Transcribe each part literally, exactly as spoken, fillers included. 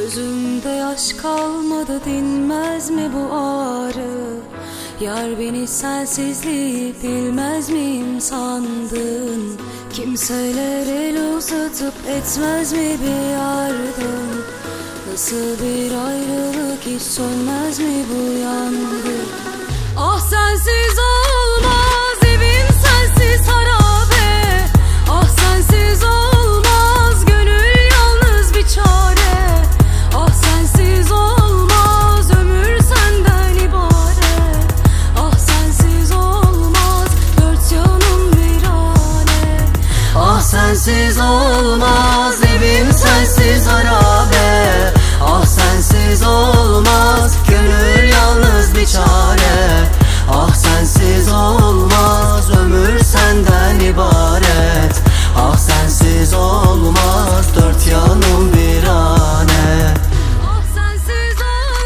Gözümde yaş kalmadı, dinmez mi bu ağrı? Yar beni sensizliği bilmez miyim sandın? Kimseler el uzatıp etmez mi bir yardım? Nasıl bir ayrılık, hiç sönmez mi bu yangın? Ah sensiz olmaz, evim sensiz harabe. Ah sensiz olmaz, gönül yalnız bir çare. Ah sensiz olmaz, ömür senden ibaret. Ah sensiz olmaz, dört yanım virane. Ah sensiz olmaz, evim sensiz harabe. Ah sensiz olmaz, gönül yalnız bir çare. Ah sensiz olmaz, ömür senden ibaret. Ah sensiz olmaz, dört yanım virane. Ah sensiz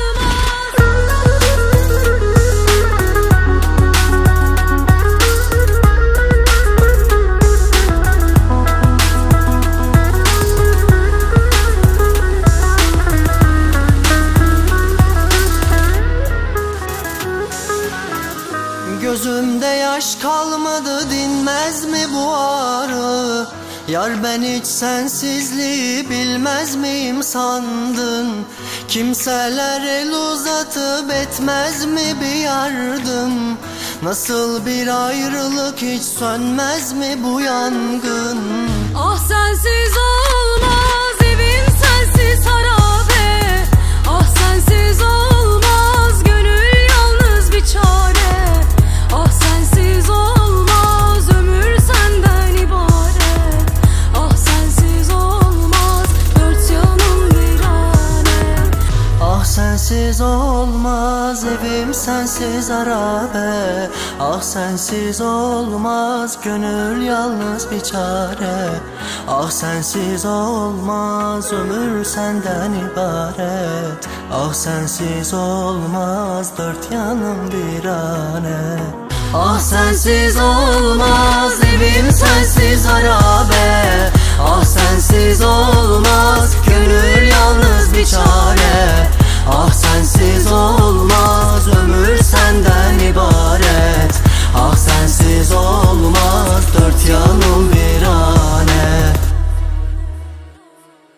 Gözümde yaş kalmadı, dinmez mi bu ağrı? Yar ben hiç sensizliği bilmez miyim sandın? Kimseler el uzatıp etmez mi bir yardım? Nasıl bir ayrılık, hiç sönmez mi bu yangın? Ah sensiz olmaz, evim sensiz harabe. Ah sensiz olmaz, gönül yalnız bir çare. Ah sensiz olmaz, ömür senden ibaret. Ah sensiz olmaz, dört yanım virane. Ah sensiz olmaz, evim sensiz harabe. Ah sensiz olmaz, gönül yalnız bir çare. Ah sensiz olmaz, ömür senden ibaret. Ah sensiz olmaz, dört yanım virane. Ah sensiz olmaz, evim sensiz harabe. Ah sensiz olmaz, gönül yalnız bir çare.